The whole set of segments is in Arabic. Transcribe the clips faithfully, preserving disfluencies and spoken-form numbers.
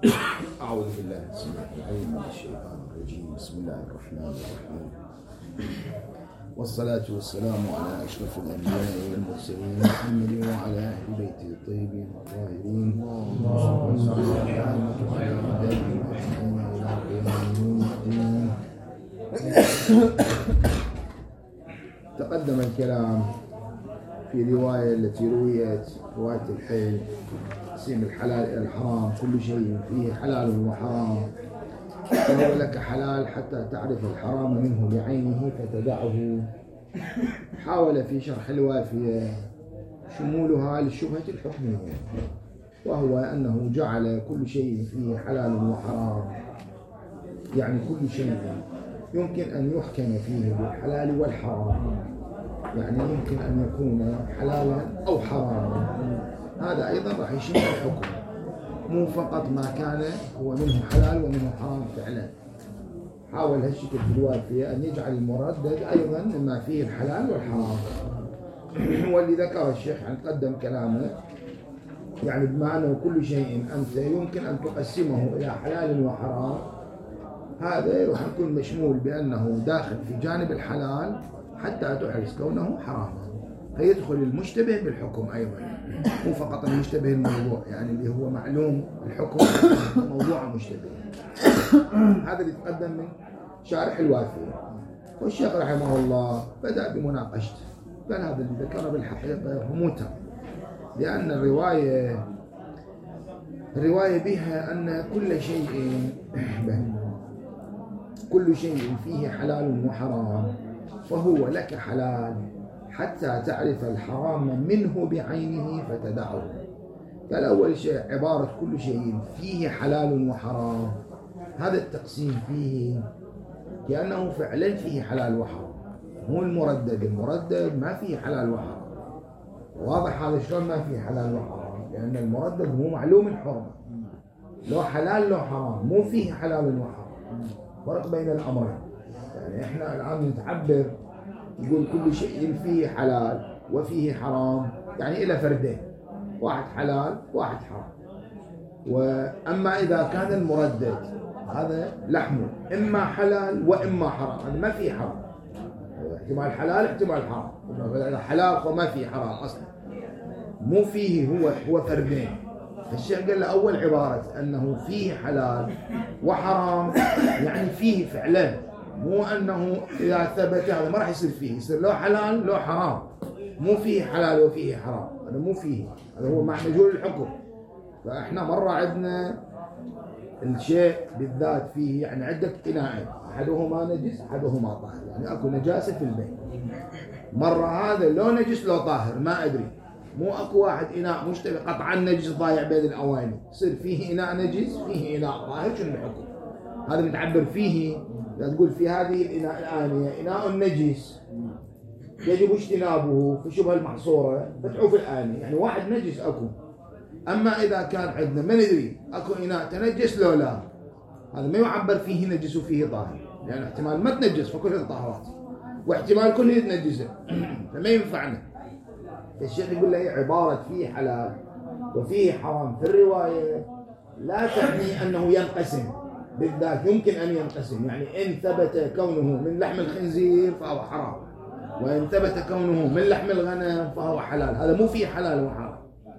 أعوذ بالله السميع العليم من الشيطان الرجيم. بسم الله الرحمن الرحيم، والصلاة والسلام على أشرف الأنبياء والمرسلين محمد وعلى أهل بيته الطيبين الطاهرين تقدم الكلام في رواية التي رويت رواية الحيل تقسيم الحلال إلى الحرام، كل شيء فيه حلال وحرام، فهو لك حلال حتى تعرف الحرام منه بعينه فتدعه. حاول في شرح الوافية شمولها للشبهة الحكمية، وهو أنه جعل كل شيء فيه حلال وحرام، يعني كل شيء يمكن أن يحكم فيه بالحلال والحرام، يعني يمكن أن يكون حلالا أو حراما. هذا أيضا راح يشمل الحكم، مو فقط ما كان هو منه حلال ومنه حرام فعلا. حاول هالشكل في الوافية أن يجعل المردد أيضا مما فيه الحلال والحرام. واللي ذكر الشيخ عن قدم كلامه، يعني بما أنه كل شيء أنت يمكن أن تقسمه إلى حلال وحرام، هذا راح يكون مشمول بأنه داخل في جانب الحلال حتى تحرز كونه حراما، فيدخل المشتبه بالحكم أيضا، مو فقط المشتبه الموضوع، يعني اللي هو معلوم الحكم موضوع مشتبه. هذا اللي تقدم من شارح الوافية. والشيخ رحمه الله بدأ بمناقشته، قال هذا اللي ذكره بالحقيقة هو متى، لأن الرواية الرواية بها أن كل شيء كل شيء فيه حلال وحرام فهو لك حلال حتى تعرف الحرام منه بعينه فتدعه. قال أول شيء عبارة كل شيء فيه حلال وحرام، هذا التقسيم فيه كأنه فعلا فيه حلال وحرام، مو المردد. المردد ما فيه حلال وحرام، واضح هذا شلون ما فيه حلال وحرام، لأن المردد مو معلوم الحرمة، لو حلال لو حرام، مو فيه حلال وحرام، فرق بين الأمرين. يعني إحنا الآن نتعبر يقول كل شيء فيه حلال وفيه حرام، يعني إلى فردين، واحد حلال واحد حرام. وأما إذا كان المردد هذا لحمه إما حلال وإما حرام، هذا ما فيه حرام، احتمال حلال احتمال حرام، حلال وما فيه حرام أصلا، مو فيه، هو هو فردين. الشيخ قال له أول عبارة أنه فيه حلال وحرام، يعني فيه فعلا، مو أنه إذا ثبت هذا ما راح يصير فيه، يصير لو حلال لو حرام، مو فيه حلال وفيه حرام، هذا مو فيه، هذا هو مع مجهول الحكم. فإحنا مرة عندنا الشيء بالذات فيه يعني عدة إناء، أحدهما نجس أحدهما طاهر، يعني أكو نجاسة في البيت، مرة هذا لو نجس لو طاهر ما أدري، مو أكو واحد إناء مشتبه قطعا نجس ضايع بين الأواني، يصير فيه إناء نجس فيه إناء طاهر، شنو الحكم؟ هذا متعبر فيه. لا تقول في هذه الإناء الآنية إناء نجس يجب اجتنابه في شبه المحصورة فتحوا في الآنية، يعني واحد نجس أكو. أما إذا كان عندنا ما ندري أكو إناء تنجس لو لا، هذا ما يعبر فيه نجس وفيه طاهر، لأن يعني احتمال ما تنجس فكل الطهارات، واحتمال كله يتنجس فما ينفعنا. الشيخ يقول له عبارة فيه حلال وفيه حرام في الرواية لا تعني أنه ينقسم بالذات، يمكن أن ينقسم، يعني إن ثبت كونه من لحم الخنزير فهو حرام، وإن ثبت كونه من لحم الغنم فهو حلال. هذا مو فيه حلال وحرام،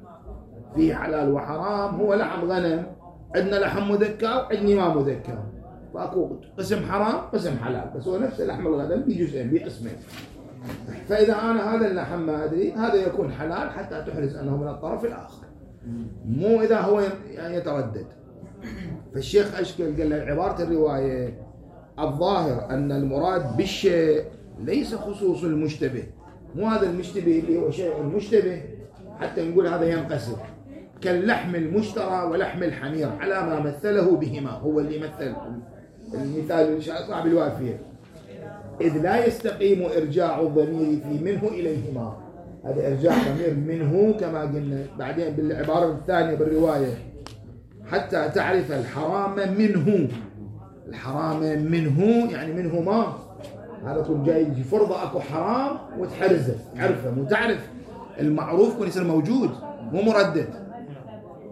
فيه حلال وحرام هو لحم غنم، عندنا لحم مذكر عندنا ما مذكر، فأكو قسم حرام قسم حلال، بس هو نفس لحم الغنم بجزئين بقسمين. فإذا أنا هذا اللحم ما أدري هذا يكون حلال حتى تحرز أنه من الطرف الآخر، مو إذا هو يعني يتردد. فالشيخ أشكل قال له عبارة الرواية الظاهر أن المراد بالشيء ليس خصوص المشتبه، مو هذا المشتبه اللي هو شيء مشتبه حتى نقول هذا ينقسم، كاللحم المشترى ولحم الحمير على ما مثله بهما، هو اللي مثل المثال صاحب الوافية، إذ لا يستقيم إرجاع الضمير في منه إليهما، هذا إرجاع ضمير منه كما قلنا بعدين بالعبارة الثانية بالرواية، حتى تعرف الحرام منه، الحرام منه يعني منهما، هذا كل جاي يجي فرضة أكو حرام وتحرزه عرفه، مو تعرف المعروف كون يصير موجود مو مردد.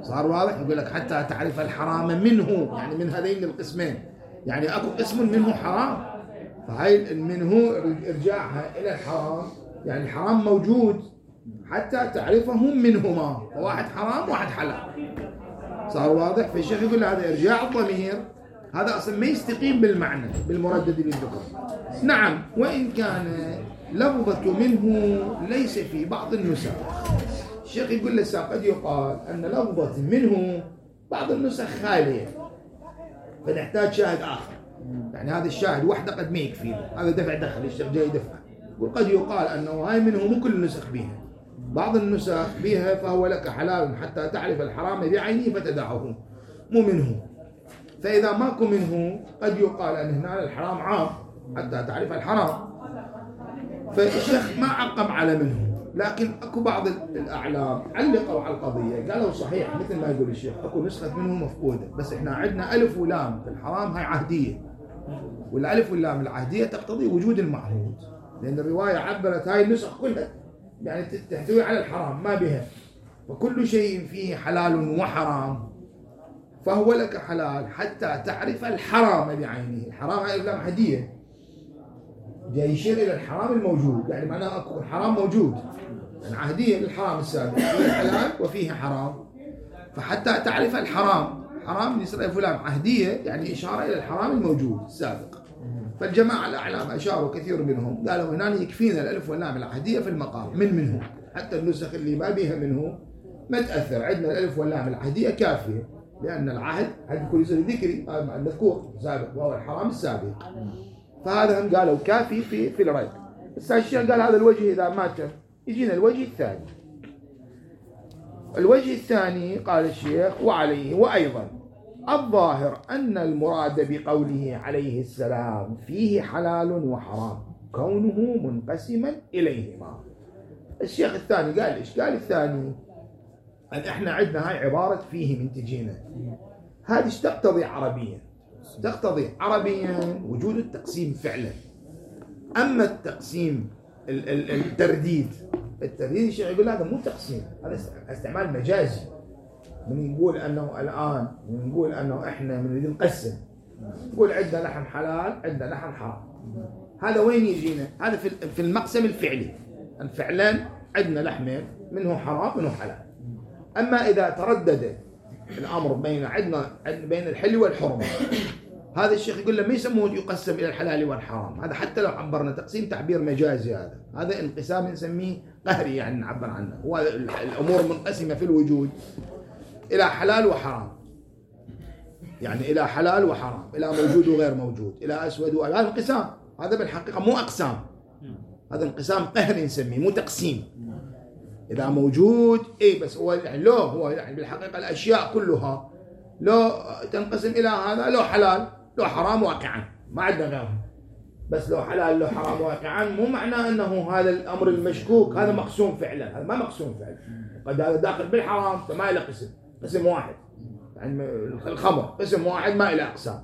صار واضح؟ يقول لك حتى تعرف الحرام منه، يعني من هذين القسمين، يعني اكو قسم منه حرام، فهاي منه ارجاعها الى الحرام، يعني الحرام موجود حتى تعرفهم منهما، واحد حرام واحد حلال. صار واضح؟ فالشيخ يقول هذا ارجاع الضمير هذا اصلا ما يستقيم بالمعنى بالمردد بالذكر. نعم، وان كان لفظة منه ليس في بعض النسخ. الشيخ يقول لسا قد يقال ان لفظة منه بعض النسخ خالية، فنحتاج شاهد اخر، يعني هذا الشاهد وحده قد ما يكفي، هذا دفع دخل الشيخ جاي دفع. وقد يقال انه هاي منه مو كل النسخ بها، بعض النسخ بها فهو لك حلال حتى تعرف الحرام بعينه فتدعه، مو منه. فإذا ماكو منه قد يقال أن هنا الحرام عام حتى تعرف الحرام. فالشيخ ما عقب على منه، لكن أكو بعض الأعلام علقوا على القضية، قالوا صحيح مثل ما يقول الشيخ أكو نسخة منه مفقودة، بس إحنا عندنا ألف ولام في الحرام هاي عهدية، والألف واللام العهدية تقتضي وجود المعهود، لأن الرواية عبرت هاي النسخ كلها يعني تحتوي على الحرام ما بها، وكل شيء فيه حلال وحرام فهو لك حلال حتى تعرف الحرام بعينه. الحرام هاي اللام هدية جاي يشير إلى الحرام الموجود، يعني معناه أكو الحرام موجود، يعني عهدية للحرام السابق، فيه حلال وفيه حرام، فحتى تعرف الحرام، حرام يصير فلان عهدية يعني إشارة إلى الحرام الموجود السابق. فالجماعة الأعلام أشاروا كثير منهم قالوا هنا يكفينا الألف واللام العهدية في المقام من منه، حتى النسخ اللي ما بيها منه ما تأثر، عندنا الألف واللام العهدية كافية، لأن العهد عهد كل يصير ذكري المذكور سابق وهو الحرام السابق، فهذا هم قالوا كافي في في الرد. بس الشيخ قال هذا الوجه إذا مات يجينا الوجه الثاني. الوجه الثاني قال الشيخ وعليه وأيضا الظاهر أن المراد بقوله عليه السلام فيه حلال وحرام كونه منقسما إليهما. الشيخ الثاني قال الإشكال الثاني أن إحنا عندنا هاي عبارة فيه من تجينا، هذه تقتضي عربيا، تقتضي عربيا وجود التقسيم فعلا. أما التقسيم الترديد، الترديد الشيخ يقول هذا مو تقسيم، هذا استعمال مجازي. من يقول أنه الآن من نقول أنه إحنا من نقسم، نقول عندنا لحم حلال عندنا لحم حرام، هذا وين يجينا؟ هذا في المقسم الفعلي، فعلا عندنا لحمين منه حرام منه حلال. أما إذا تردد الأمر بين عندنا بين الحل والحرمة، هذا الشيخ يقول له ما يسموه يقسم إلى الحلال والحرام، هذا حتى لو عبرنا تقسيم تعبير مجازي، هذا هذا انقسام نسميه قهري يعني نعبر عنه. هو الأمور منقسمة في الوجود إلى حلال وحرام، يعني إلى حلال وحرام، إلى موجود وغير موجود، إلى أسود وأبيض، هذا انقسام، هذا بالحقيقة مو أقسام، هذا انقسام قهري نسميه مو تقسيم. إذا موجود إيه بس هو يعني لو هو يعني بالحقيقة الأشياء كلها لو تنقسم إلى هذا لو حلال لو حرام واقعا ما عندنا غيرهم، بس لو حلال لو حرام واقعا مو معناه أنه هذا الأمر المشكوك هذا مقسوم فعلا، هذا ما مقسوم فعلا، قد هذا داخل بالحرام فما إلى قسم، قسم واحد، يعني الخمر قسم واحد ما إلى أقسام.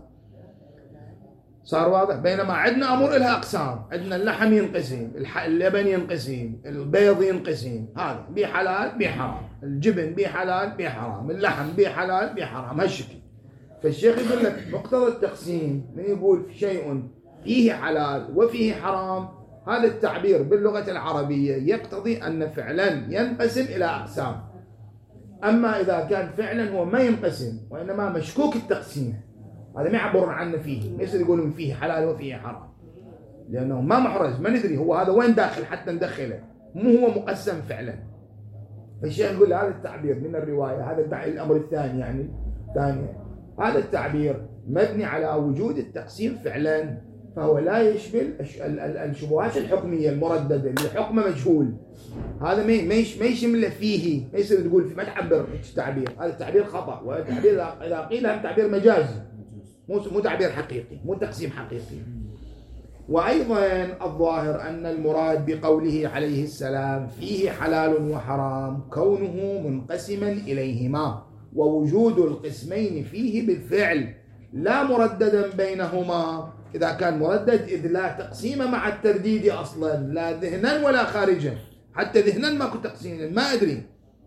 صار واضح؟ بينما عندنا أمور إلها أقسام، عندنا اللحم ينقسم، اللبن ينقسم، البيض ينقسم، هذا بي حلال بي حرام، الجبن بي حلال بي حرام، اللحم بي حلال بي حرام، هالشكل. فالشيخ يقول لك مقتضى التقسيم من يقول شيء فيه حلال وفيه حرام، هذا التعبير باللغة العربية يقتضي أن فعلا ينقسم إلى أقسام. أما إذا كان فعلا هو ما ينقسم وإنما مشكوك التقسيم، هذا ما يعبرون عنه فيه، ما يصير يقولون فيه حلال وفيه حرام، لأنه ما محرز، ما ندري هو هذا وين داخل حتى ندخله، مو هو مقسم فعلا. فالشيخ يقول هذا التعبير من الرواية، هذا الأمر الثاني يعني ثاني، هذا التعبير مبني على وجود التقسيم فعلا، فهو لا يشمل الشبهات الحكمية المرددة اللي حكمه مجهول، هذا ما ما يشمل فيه، ما يصير تقول ما تعبر التعبير، هذا التعبير خطأ، والتعبير إذا قيل هم تعبير مجازي مو مو تعبير حقيقي، مو تقسيم حقيقي. وأيضا الظاهر أن المراد بقوله عليه السلام فيه حلال وحرام كونه منقسما إليهما، ووجود القسمين فيه بالفعل لا مرددا بينهما، إذا كان مردد إذ لا تقسيم مع الترديد أصلا، لا ذهنا ولا خارجا، حتى ذهنا ماكو تقسيم، ما أدري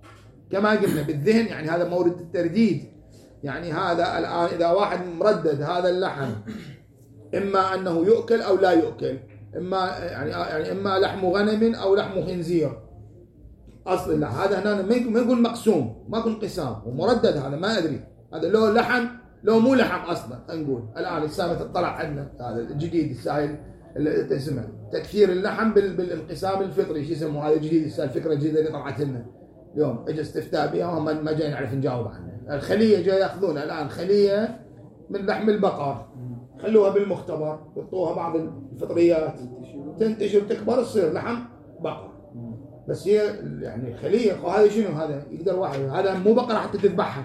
كما قلنا بالذهن يعني هذا مورد الترديد. يعني هذا الآن إذا واحد مردد هذا اللحم إما أنه يؤكل أو لا يؤكل، إما يعني يعني إما لحم غنم أو لحم خنزير أصل لا، هذا هنا ما يقول مقسوم، ما يكون قسام ومردد، هذا ما أدري هذا لو لحم لو مو لحم أصلا. نقول الآن السامة تطلع عندنا هذا الجديد السائل اللي اسمه تكثير اللحم بالانقسام الفطري، شو يسموه هذا الجديد الفكرة الجديدة اللي طلعت لنا اليوم، اجى استفتاء بها وهم ما جاي نعرف نجاوب عنها. الخلية جاي ياخذونها الآن خلية من لحم البقر، خلوها بالمختبر يحطوها بعض الفطريات تنتشر تكبر تصير لحم بقر، بس هي يعني خلية. هذا شنو هذا؟ يقدر واحد هذا مو بقرة حتى تذبحها،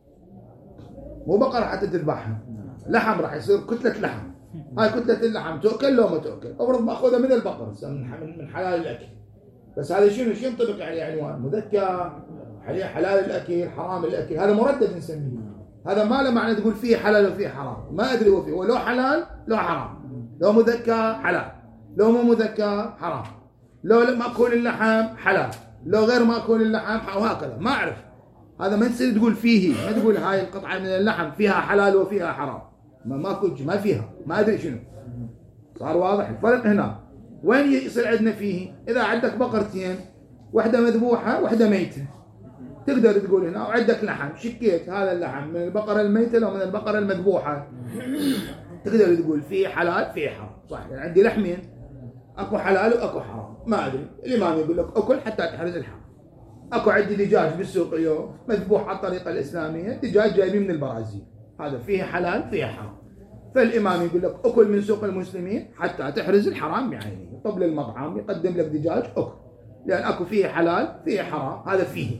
مو بقرة حتى تذبحها، لحم راح يصير كتلة لحم. هاي كتلة اللحم تؤكل لو ما تؤكل، أفرض مأخوذة من البقر من حلال الأكل، بس هذا شنو شو ينطبق عليه عنوان مذكر حلال الأكل حرام الأكل، هذا مردد نسميه. هذا ما له معنى تقول فيه حلال وفيه حرام، ما أدري هو فيه، هو لو حلال لو حرام، لو مذكر حلال لو مو مذكر حرام، لو مأكول اللحم حلال لو غير مأكول اللحم، وهكذا ما أعرف. هذا ما تصير تقول فيه، ما تقول هاي القطعة من اللحم فيها حلال وفيها حرام، ما ما كنت ما فيها، ما أدري شنو. صار واضح الفرق هنا. وين يصير عندنا فيه؟ إذا عندك بقرتين واحدة مذبوحة واحدة ميتة، تقدر تقول هنا وعندك لحم شكيت هذا اللحم من البقرة الميتة لو من البقرة المذبوحة، تقدر تقول فيه حلال فيه حرام، صح؟ يعني عندي لحمين اكو حلال واكو حرام، ما ادري. الامام يقول لك اكل حتى تحرز الحرام. اكو عندي دجاج بالسوق اليوم مذبوح على الطريقة الإسلامية، دجاج جايبين من البرازيل، هذا فيه حلال فيه حرام، فالإمام يقول لك أكل من سوق المسلمين حتى تحرز الحرام بعينه. طب للمطعم يقدم لك دجاج أكل، لأن أكو فيه حلال فيه حرام، هذا فيه.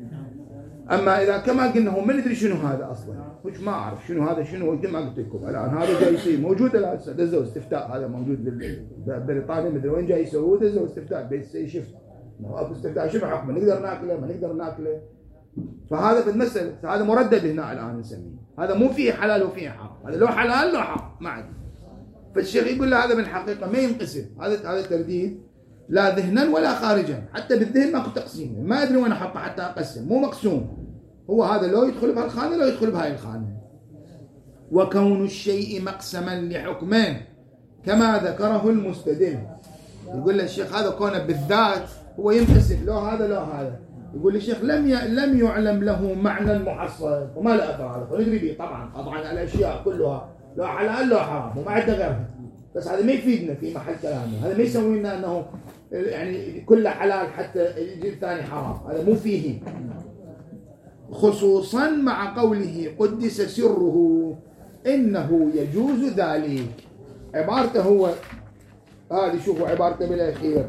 أما إذا كما قلنا هو ما ندري شنو هذا أصلا، مش ما أعرف شنو هذا شنو، مثل ما قلت لكم الآن هذا جاي يصير موجود الآن، دزوا استفتاء هذا موجود ببريطانيا مدري وين جاي يسووه، دزوا استفتاء بس شفت ما أكو استفتاء شنو حكمه، نقدر ناكله ما نقدر ناكله. فهذا في المسألة هذا مردد هنا الآن نسميه، هذا مو فيه حلال وفيه حرام، هذا لو حلال لو حرام ما عندي. فالشيخ يقول له هذا بالحقيقة ما ينقسم، هذا هذا ترديد لا ذهنا ولا خارجا، حتى بالذهن ماكو تقسيم، ما أدري وين أحطه حتى أقسم، مو مقسوم، هو هذا لو يدخل بهالخانة لو يدخل بهاي الخانة. وكون الشيء مقسما لحكمين كما ذكره المستدل، يقول له الشيخ هذا كونه بالذات هو ينقسم لو هذا لو هذا، يقول الشيخ لم ي... لم يعلم له معنى محصل وما له اثر هذا، فندري به طبعا طبعا الاشياء كلها لو حلال لو حرام وما عندنا غيرها، بس هذا ما يفيدنا في محل كلامه، هذا ما يسوي لنا انه يعني كله حلال حتى يجي الثاني حرام، هذا مو فيه. خصوصا مع قوله قدس سره انه يجوز ذلك، عبارته هو هذه، شوفوا عبارته بالاخير،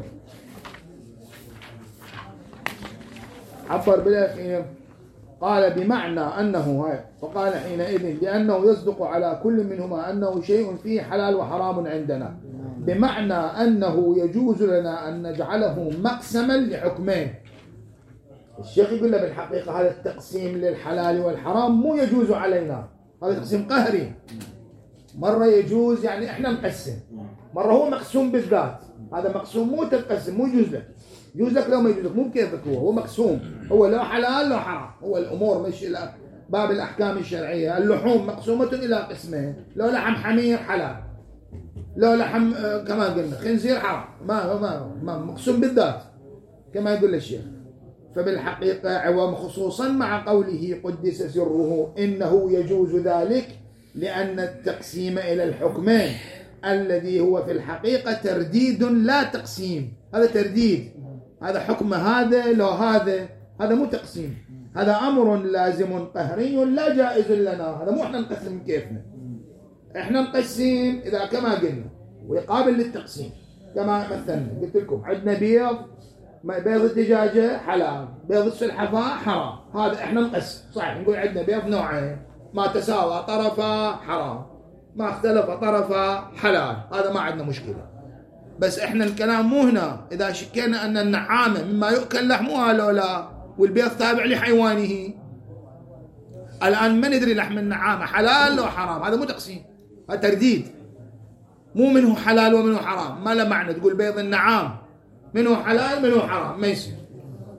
عبر بالأخير قال بمعنى أنه هاي، فقال حينئذ لأنه يصدق على كل منهما أنه شيء فيه حلال وحرام عندنا، بمعنى أنه يجوز لنا أن نجعله مقسما لحكمين. الشيخ يقول له بالحقيقة هذا التقسيم للحلال والحرام مو يجوز علينا، هذا تقسيم قهري، مرة يجوز يعني إحنا نقسم، مرة هو مقسوم بالذات، هذا مقسوم مو تقسم مو يجوز لك، يجوز لك لو ما يجوز لك، مو بكيفك، هو هو مقسوم، هو لا حلال لا حرام، هو الأمور مش باب الأحكام الشرعية، اللحوم مقسومة إلى قسمين، لو لحم حمير حلال، لو لحم آه كما قلنا خنزير حرام، ما ما ما مقسوم بالذات كما يقول الشيخ. فبالحقيقة وخصوصا مع قوله قدس سره إنه يجوز ذلك، لأن التقسيم إلى الحكمين الذي هو في الحقيقة ترديد لا تقسيم، هذا ترديد، هذا حكم هذا لو هذا، هذا مو تقسيم، هذا أمر لازم قهري لا جائز لنا، هذا مو احنا نقسم كيفنا، احنا نقسم إذا كما قلنا ويقابل للتقسيم، كما مثلا قلت لكم عندنا بيض، بيض الدجاجة حلال، بيض السلحفاة حرام، هذا احنا نقسم صحيح، نقول عندنا بيض نوعين، ما تساوى طرفا حرام، ما اختلف طرفا حلال، هذا ما عندنا مشكلة. بس احنا الكلام مو هنا، اذا شكينا ان النعامة مما يؤكل لحمها لو لا، والبيض تابع لحيوانه، الان ما ندري لحم النعامة حلال لو حرام، هذا مو تقسيم، هذا ترديد، مو منه حلال ومنه حرام، ما له معنى تقول بيض النعام منه حلال منه حرام، ما يصير.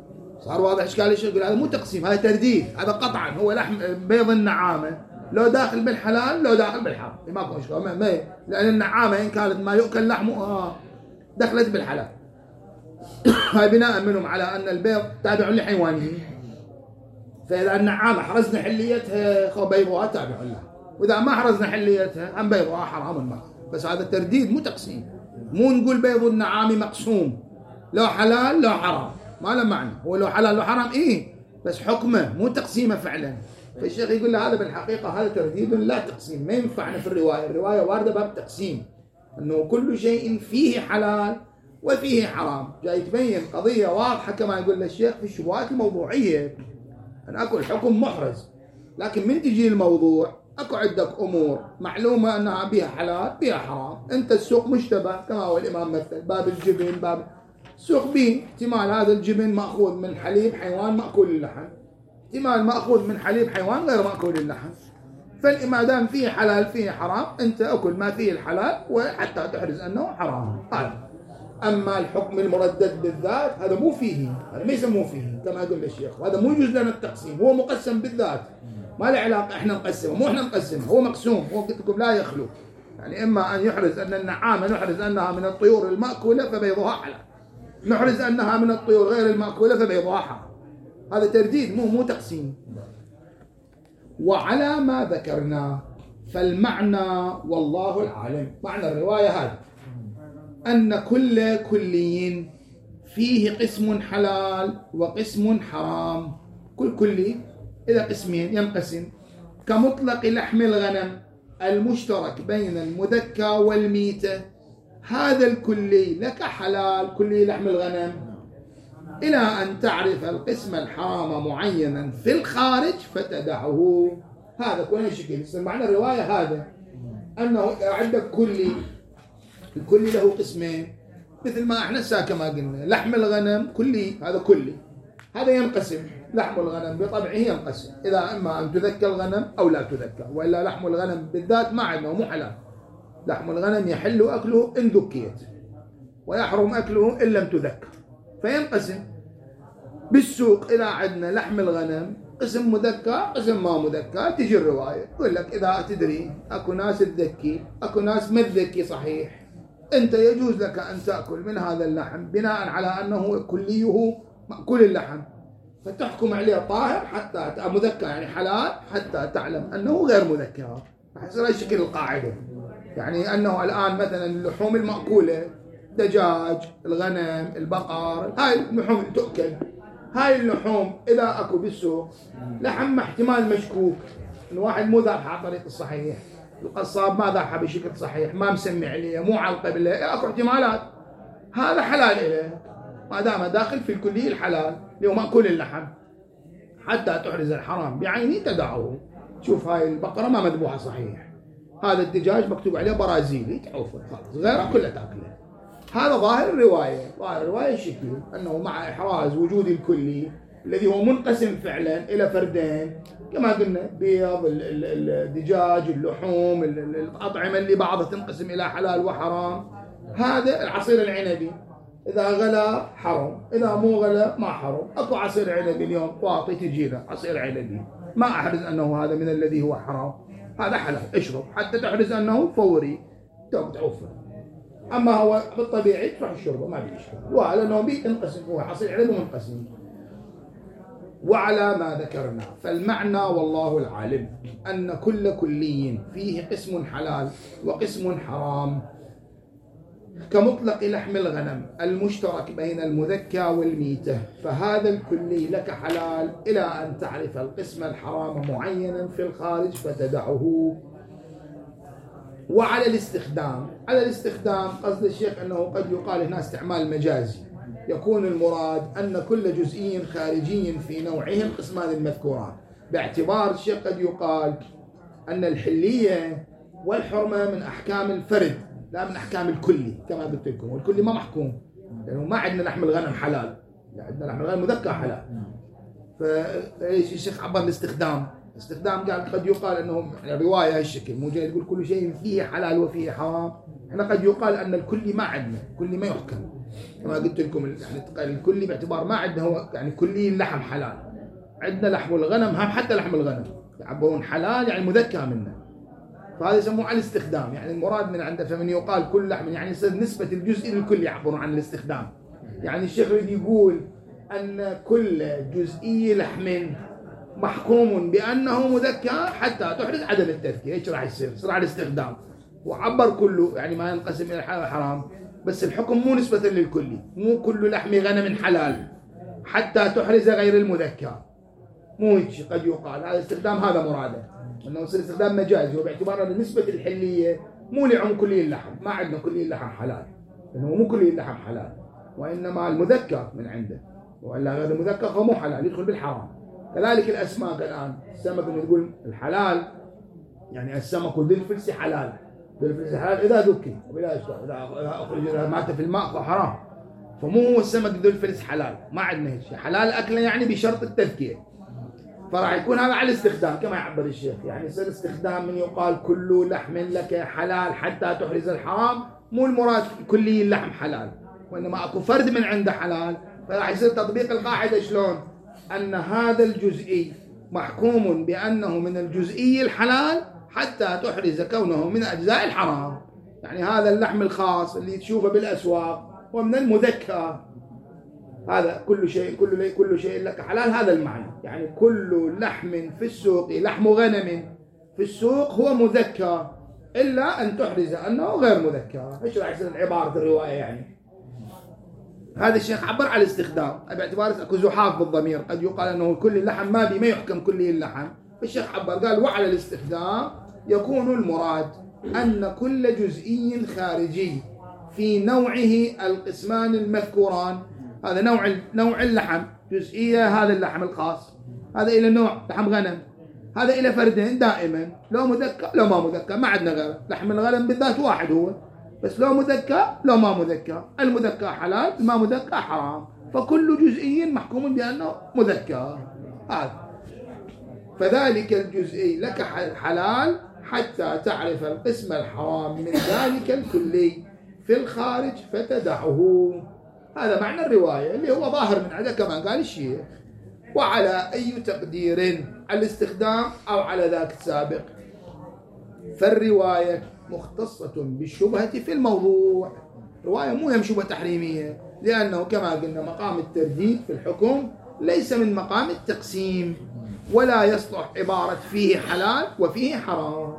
صار واضح اشكال الشيخ؟ يقول هذا مو تقسيم، هذا ترديد، هذا قطعا هو لحم بيض النعامه لو داخل بالحلال لو داخل بالحرام، ماكو اشكال، ما ما لان النعامه ان كانت ما يؤكل لحمها دخلت بالحلال. هاي بناء منهم على ان البيض تابع لحيوانه، فاذا النعامه حرزنا حليتها خو بيضها تابع لها، واذا ما حرزنا حليتها هم بيضها حرام ما. بس هذا ترديد مو تقسيم، مو نقول بيض النعامه مقسوم لو حلال لو حرام، ما له معنى. هو لو حلال لو حرام ايه، بس حكمه مو تقسيمه فعلا. فالشيخ يقول له هذا بالحقيقه هذا ترديد لا تقسيم، ما ينفعنا في الروايه، الروايه وارده باب تقسيم، انه كل شيء فيه حلال وفيه حرام، جاي تبين قضيه واضحه كما يقول الشيخ في الشبهات الموضوعيه. انا اكو الحكم محرز، لكن من تجي الموضوع اكو عندك امور معلومه انها بها حلال بها حرام، انت السوق مشتبه كما هو الامام مثل باب الجبن، باب سوق به احتمال هذا الجبن ماخوذ من حليب حيوان ماكول اللحم، احتمال ماخوذ من حليب حيوان غير ماكول اللحم، فما دام فيه حلال فيه حرام انت اكل ما فيه الحلال وحتى تحرز انه حرام. هذا اما الحكم المردد بالذات هذا مو فيه، هذا ما يسموه فيه كما يقول الشيخ، هذا مو يجوز لنا التقسيم، هو مقسم بالذات ما له علاقه احنا نقسمه، مو احنا نقسمه، هو مقسوم، هو قلت لكم لا يخلو، يعني اما ان يحرز ان النعامه نحرز انها من الطيور الماكوله فبيضها حلال، نحرز انها من الطيور غير الماكوله فبيضها حرام. هذا ترديد مو مو تقسيم. وعلى ما ذكرنا فالمعنى والله العالم، معنى الروايه هذه ان كل كلي فيه قسم حلال وقسم حرام، كل كلي إذا قسمين ينقسم، كمطلق لحم الغنم المشترك بين المذكى والميتة، هذا الكلي لك حلال كلي لحم الغنم، إلى أن تعرف القسم الحرام معينا في الخارج فتدعه. هذا كل شكل معنى الرواية هذا، أنه عندك كلي، الكلي له قسمين مثل ما احنا سا كما قلنا، لحم الغنم كلي، هذا كلي، هذا ينقسم، لحم الغنم بطبعه ينقسم، إذا إما أن تذكى الغنم أو لا تذكى، وإلا لحم الغنم بالذات ما عندنا مو حلال، لحم الغنم يحل أكله إن ذكيت ويحرم أكله إن لم تذكى، فينقسم. بالسوق إذا عندنا لحم الغنم قسم مذكى قسم ما مذكى، تجي الرواية يقول لك إذا تدري أكو ناس تذكي أكو ناس ما تذكي صحيح، أنت يجوز لك أن تأكل من هذا اللحم بناء على أنه كليه مأكول اللحم، فتحكم عليه طاهر حتى مذكى يعني حلال حتى تعلم أنه غير مذكى. يصير شكل القاعدة، يعني أنه الآن مثلا اللحوم المأكولة دجاج الغنم البقر هاي اللحوم تؤكل، هاي اللحوم إذا أكو بالسوق لحم احتمال مشكوك، إن واحد مو ذابحها على طريق الصحيح، القصاب ما ذابحها بشكل صحيح، ما مسمي عليه، مو على القبلة، أكو احتمالات، هذا حلال إله ما دام داخل في الكلية الحلال اللي هو مأكول اللحم، حتى تحرز الحرام بعينه تدعه. شوف هاي البقرة ما مذبوحة صحيح، هذا الدجاج مكتوب عليه برازيلي تعوفه خلاص، غيره كله تاكله. هذا ظاهر الرواية، ظاهر الرواية شكل أنه مع إحراز وجود الكلي الذي هو منقسم فعلا إلى فردين كما قلنا، بيض الدجاج اللحوم الأطعمة اللي بعضها تنقسم إلى حلال وحرام، هذا العصير العنبي إذا غلا حرم، إذا مو غلا ما حرم، أكو عصير عنبي اليوم واطي تجينا عصير عنبي، ما أحرز أنه هذا من الذي هو حرام، هذا حلال اشرب حتى تحرز أنه فوري تعوفه، أما هو بالطبيعي تروح الشربه ما بيشرب، وعلى أنه بينقسم هو عصير عنبي منقسم. وعلى ما ذكرنا فالمعنى والله العالم أن كل كلي فيه قسم حلال وقسم حرام، كمطلق لحم الغنم المشترك بين المذكى والميتة، فهذا الكلي لك حلال إلى أن تعرف القسم الحرام معينا في الخارج فتدعه. وعلى الاستخدام، على الاستخدام قصد الشيخ أنه قد يقال هنا استعمال مجازي، يكون المراد أن كل جزئي خارجي في نوعه القسمان المذكوران، باعتبار الشيخ قد يقال أن الحلية والحرمة من أحكام الفرد لا من أحكام الكلي كما قلت لكم، والكلي ما محكوم لأنه ما عندنا لحم الغنم حلال، عندنا لحم الغنم مذكى حلال، فإيش الشيخ عبر الاستخدام استخدام قال قد يقال أنه رواية هالشكل مو جاي تقول كل شيء فيه حلال وفيه حرام. احنا قد يقال أن الكلي ما عندنا، كلي ما يحكم كما قلت لكم، يعني الكلي باعتبار ما عندنا هو يعني كلي اللحم حلال. عندنا لحم الغنم هم حتى لحم الغنم يعبرون حلال يعني مذكى منه، فهذا يسموه على الاستخدام. يعني المراد من عنده فمن يقال كل لحم يعني يصير نسبة الجزء للكل يعبرون عن الاستخدام. يعني الشيخ يريد يقول أن كل جزئي لحم محكوم بأنه مذكى حتى تحدث عدم التذكية. ايش راح يصير؟ يصير على الاستخدام وعبر كله يعني ما ينقسم إلى الحلال والحرام، بس الحكم مو نسبة للكل، مو كل لحم غنم حلال حتى تحرز غير المذكى، مو هيك قد يقال. هذا استخدام هذا مراده انه يصير استخدام مجازي، وباعتبار ان نسبة الحلية مو لعم كلي اللحم، ما عندنا كلي اللحم حلال، لانه مو كلي اللحم حلال وانما المذكى من عنده، والا غير المذكى فهو مو حلال يدخل بالحرام. كذلك الاسماك الان، السمك اللي تقول الحلال يعني السمك ذي الفلس حلال، ذي الفلس حلال اذا ذكي وبلا اشبه، اذا اخرج اذا مات في الماء فحرام. فمو هو السمك ذو الفلس حلال، ما عندنا هيك شيء حلال اكله يعني بشرط التذكية. فراح يكون هذا على الاستخدام كما يعبر الشيخ، يعني يصير استخدام من يقال كل لحم لك حلال حتى تحرز الحرام، مو المراد كلي اللحم حلال، وانما اكو فرد من عنده حلال. فراح يصير تطبيق القاعده شلون؟ ان هذا الجزئي محكوم بانه من الجزئي الحلال حتى تحرز كونه من اجزاء الحرام. يعني هذا اللحم الخاص اللي تشوفه بالاسواق ومن المذكى، هذا كل شيء كل كل شيء لك حلال، هذا المعنى. يعني كل لحم في السوق، لحم غنم في السوق هو مذكى الا ان تحرز انه غير مذكى. ايش راح يصير عباره الروايه؟ يعني هذا الشيخ عبر على الاستخدام باعتبار اكو زحاف بالضمير، قد يقال انه كل اللحم ما بي ما يحكم كلي اللحم، فالشيخ عبر قال وعلى الاستخدام يكون المراد ان كل جزئي خارجي في نوعه القسمان المذكوران. هذا نوع نوع اللحم جزئية، هذا اللحم الخاص، هذا إلى نوع لحم غنم، هذا إلى فردين دائما، لو مذكى لو ما مذكى، ما عندنا غيره. لحم الغنم بالذات واحد هو، بس لو مذكى لو ما مذكى، المذكى حلال ما مذكى حرام، فكل جزئي محكوم بأنه مذكى. هذا فذلك الجزئي لك حلال حتى تعرف القسم الحرام من ذلك الكلي في الخارج فتدعه. هذا معنى الرواية اللي هو ظاهر من عندها كما قال الشيخ. وعلى أي تقدير، على الاستخدام أو على ذاك السابق، فالرواية مختصة بالشبهة في الموضوع. رواية مو هم شبهة تحريمية، لأنه كما قلنا مقام الترديد في الحكم ليس من مقام التقسيم، ولا يصلح عبارة فيه حلال وفيه حرام،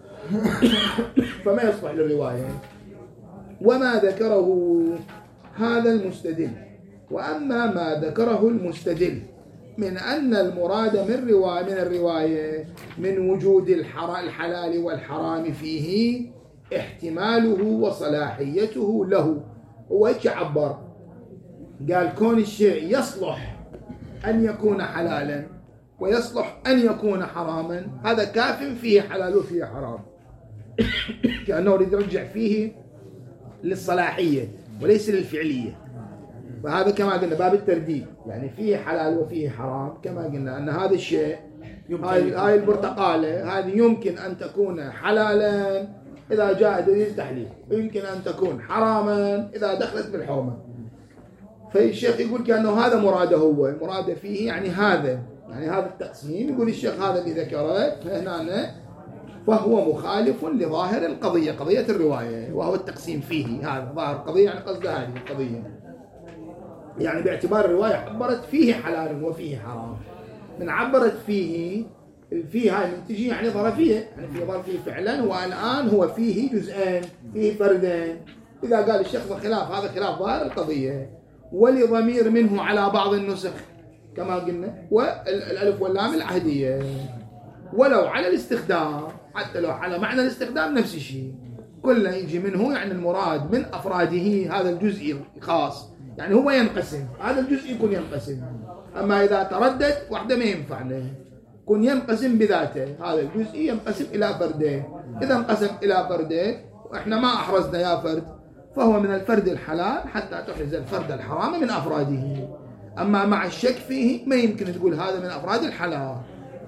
فما يصلح للرواية. وما ذكره هذا المستدل. وأما ما ذكره المستدل من أن المراد من رواية من الرواية من وجود الحلال والحرام فيه احتماله وصلاحيته له، هو ايش عبر؟ قال كون الشيء يصلح أن يكون حلالا ويصلح أن يكون حراما، هذا كاف فيه حلال وفيه حرام، كأنه يريد يرجع فيه للصلاحية وليس للفعلية. وهذا كما قلنا باب الترديد، يعني فيه حلال وفيه حرام. كما قلنا أن هذا الشيء، هاي, هاي البرتقالة هذه يمكن أن تكون حلالا إذا جاء دليل التحليل، ويمكن أن تكون حراما إذا دخلت بالحرمة. فالشيخ يقول كأنه هذا مراده، هو مراده فيه يعني هذا يعني هذا التقسيم. يقول الشيخ هذا اللي ذكره هنا فهو مخالف لظاهر القضية، قضية الرواية، وهو التقسيم فيه. هذا ظاهر القضية يعني قصد هذه القضية، يعني باعتبار الرواية عبرت فيه حلال وفيه حرام. من عبرت فيه، فيه هاي من تجي يعني ظرفية، يعني في ظرفية فعلا، والآن هو فيه جزئين فيه فردين. إذا قال الشيخ خلاف هذا خلاف ظاهر القضية. ولضمير منه على بعض النسخ كما قلنا، والألف واللام العهدية. ولو على الاستخدام، حتى لو على معنى الاستخدام نفس الشيء، كله يجي منه يعني المراد من أفراده هذا الجزء الخاص، يعني هو ينقسم، هذا الجزء يكون ينقسم. أما إذا تردد واحدة ما ينفع له، يكون ينقسم بذاته. هذا الجزء ينقسم إلى فردين، إذا انقسم إلى فردين وإحنا ما أحرزنا يا فرد، فهو من الفرد الحلال حتى تحرز الفرد الحرام من أفراده. أما مع الشك فيه ما يمكن تقول هذا من أفراد الحلال،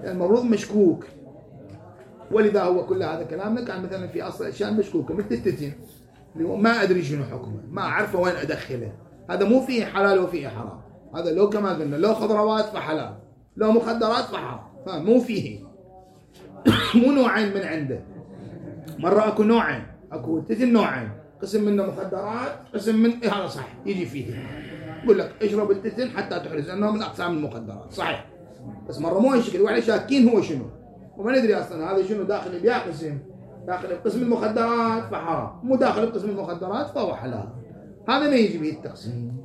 المفروض مشكوك، ولذا هو كل هذا كلامنا كان مثلا في أصل أشياء مشكوكة مثل التتن اللي هو ما أدري شنو حكمه، ما أعرفه وين أدخله، هذا مو فيه حلال وفيه حرام، هذا لو كما قلنا لو خضروات فحلال، لو مخدرات فحرام، مو فيه مو نوعين من عنده. مرة أكو نوعين، أكو التتن نوعين، قسم منه مخدرات، قسم من إيه هذا صح يجي فيه يقول لك اشرب التتن حتى تحرز أنه من أقسام المخدرات صحيح، بس مرة مو هالشكل، واحنا شاكين هو شنو وما ندري أصلا هذا شنو داخل بيا قسم، داخل بقسم المخدرات فحرام، مو داخل بقسم المخدرات فهو حلال، هذا ما يجي به التقسيم.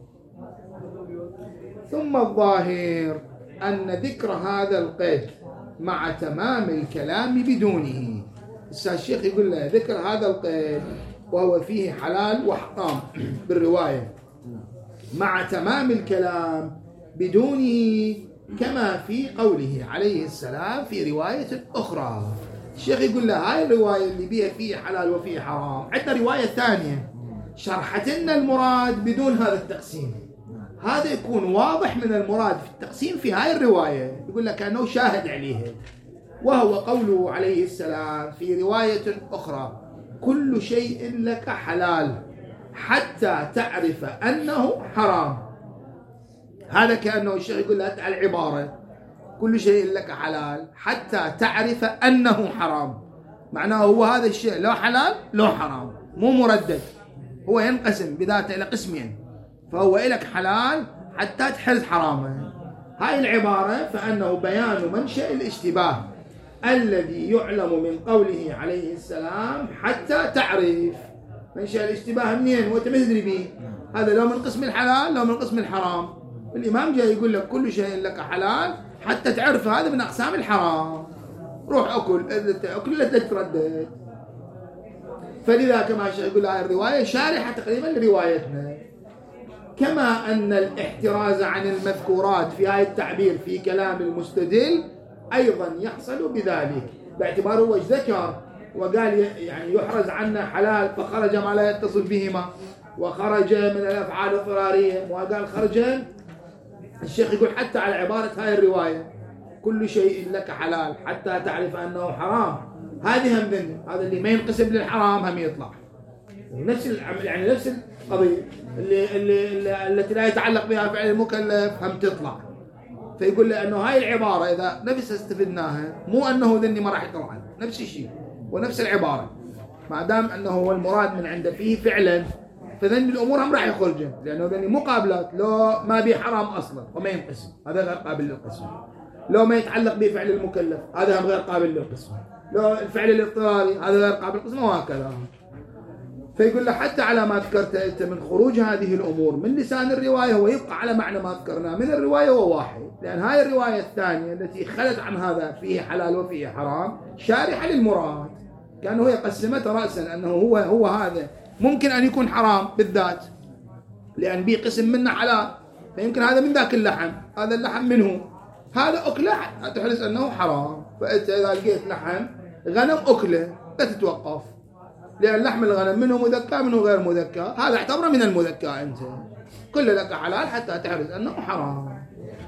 ثم الظاهر أن ذكر هذا القيد مع تمام الكلام بدونه، الشيخ يقول له ذكر هذا القيد وهو فيه حلال وحرام بالرواية مع تمام الكلام بدونه، كما في قوله عليه السلام في رواية أخرى. الشيخ يقول له هاي الرواية اللي بيها فيه حلال وفيه حرام، عندنا رواية ثانية شرحت لنا المراد بدون هذا التقسيم، هذا يكون واضح من المراد في التقسيم في هاي الرواية، يقول لك أنه شاهد عليه، وهو قوله عليه السلام في رواية أخرى كل شيء لك حلال حتى تعرف أنه حرام. هذا كأنه الشيخ يقول لك على العبارة كل شيء لك حلال حتى تعرف أنه حرام، معناه هو هذا الشيء لو حلال لو حرام، مو مردد، هو ينقسم بذاته إلى قسمين، فهو إلك حلال حتى تحرز حرامه. هاي العبارة فأنه بيان منشأ الاشتباه الذي يعلم من قوله عليه السلام حتى تعرف. منشأ الاشتباه منين وانت ما تدري به، هذا لو من قسم الحلال لو من قسم الحرام، الإمام جاي يقول لك كل شيء لك حلال حتى تعرف هذا من أقسام الحرام، روح أكل أكل لا تتردد. فلذا كما يقول هذه الرواية شارحة تقريبا لروايتنا. كما أن الاحتراز عن المذكورات في هذا التعبير في كلام المستدل أيضا يحصل بذلك، باعتباره هو ذكر وقال يعني يحرز عنا حلال فخرج ما لا يتصل بهما، وخرج من الأفعال الضرارية، وقال خرجا. الشيخ يقول حتى على عبارة هاي الرواية كل شيء لك حلال حتى تعرف أنه حرام، هذه هم ذنب، هذا اللي ما ينقسم للحرام هم يطلع، نفس العمل يعني نفس القضية اللي اللي التي لا يتعلق بها فعل المكلف هم تطلع. فيقول له أنه هاي العبارة إذا نفسها استفدناها مو أنه ذني ما راح يطلع، نفس الشيء ونفس العبارة، ما دام أنه هو المراد من عنده فيه فعلا فذن الأمور هم راح يخرجن، لأنه ذني مقابلات، لو ما بيه حرام أصلا وما ينقسم هذا غير قابل للقسم، لو ما يتعلق بفعل المكلف هذا هم غير قابل للقسم، لو الفعل الاضطراري هذا غير قابل للقسم، وهكذا. فيقول له حتى على ما ذكرت أنت من خروج هذه الأمور من لسان الرواية هو يبقى على معنى ما ذكرناه من الرواية هو واحد، لأن هاي الرواية الثانية التي خلت عن هذا فيه حلال وفيه حرام شارحة للمراد، كأنه يقسمت رأسا أنه هو هو هذا ممكن أن يكون حرام بالذات لأن بيه قسم منه حلال، فيمكن هذا من ذاك اللحم، هذا اللحم منه هذا أكله تحرص أنه حرام، فأنت إذا لقيت لحم غنم أكله لا تتوقف، لأن لحم الغنم منه مذكى منه غير مذكى، هذا اعتبره من المذكى، أنت كل لك حلال حتى تعرف أنه حرام.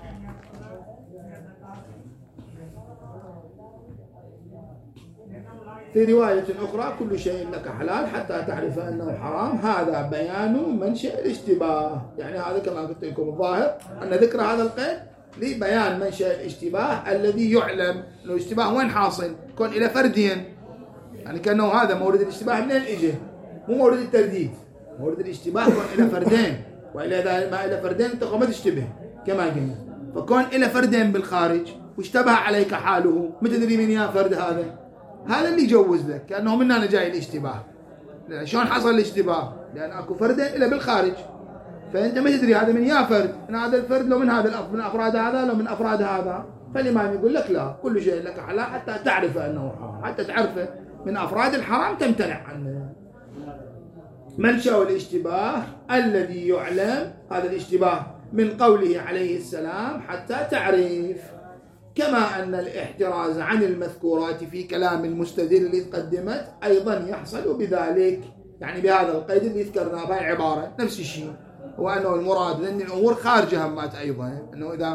في رواية أخرى كل شيء لك حلال حتى تعرف أنه حرام، هذا بيان منشأ الاشتباه، يعني هذا كما قلت لكم الظاهر أن ذكر هذا القيد لبيان منشأ الاشتباه الذي يعلم أنه الاشتباه وين حاصل، كون إلى فردين، يعني كأنه هذا مورد الاشتباه منين إجه، مو مورد الترديد، مورد الاشتباه كون إلى فردين، وإلى إذا ما إلى فردين تقوم ما تشتبه كما قلنا، فكون إلى فردين بالخارج واشتبه عليك حاله ما تدري من يا فرد هذا، هذا اللي يجوز لك كأنه من هنا جاي الاشتباه. شلون حصل الاشتباه؟ لأن أكو فردين إلى بالخارج، فأنت ما تدري هذا من يا فرد، من هذا الفرد لو من هذا من أفراد هذا لو من أفراد هذا، فالإمام يقول لك لا كل شيء لك حلال حتى تعرف أنه حرام، حتى تعرفه من أفراد الحرام تمتنع عنه. منشأ الاشتباه الذي يعلم، هذا الاشتباه من قوله عليه السلام حتى تعرف. كما أن الاحتراز عن المذكورات في كلام المستدل اللي تقدمت أيضا يحصل بذلك، يعني بهذا القيد اللي ذكرناه بهاي العبارة نفس الشيء، هو أنه المراد لأن الأمور خارجة همات أيضا، أنه إذا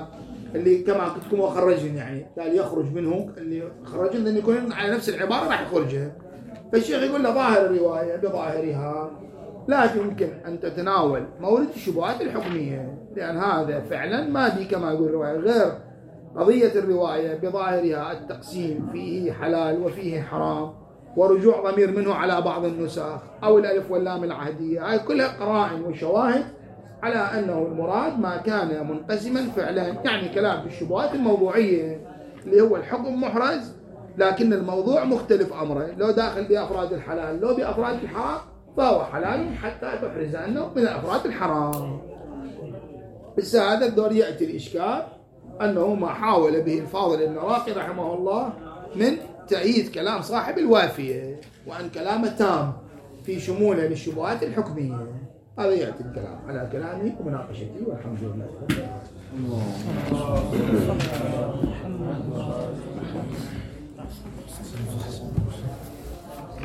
اللي كما قلت لكم وخرجن، يعني قال يخرج منه اللي خرجن لأن يكون على نفس العبارة راح يخرجها. فالشيخ يقول له ظاهر الرواية بظاهرها لا يمكن أن تتناول مورد الشبهات الحكمية، لأن هذا فعلا ما بي كما يقول الرواية، غير قضية الرواية بظاهرها التقسيم فيه حلال وفيه حرام ورجوع ضمير منه على بعض النسخ أو الألف واللام العهدية، هاي كلها قرائن وشواهد على أنه المراد ما كان منقسما فعلا، يعني كلام في الشبهات الموضوعية اللي هو الحكم محرز لكن الموضوع مختلف أمره، لو داخل بأفراد الحلال لو بأفراد الحرام فهو حلال حتى تحرز أنه من أفراد الحرام. بس هذا الدور يأتي الإشكال أنه ما حاول به الفاضل العراقي رحمه الله من تأييد كلام صاحب الوافية وأن كلامه تام في شموله للشبهات الحكمية. هذا يأتي الكلام على كلامي ومناقشتي والحمد لله.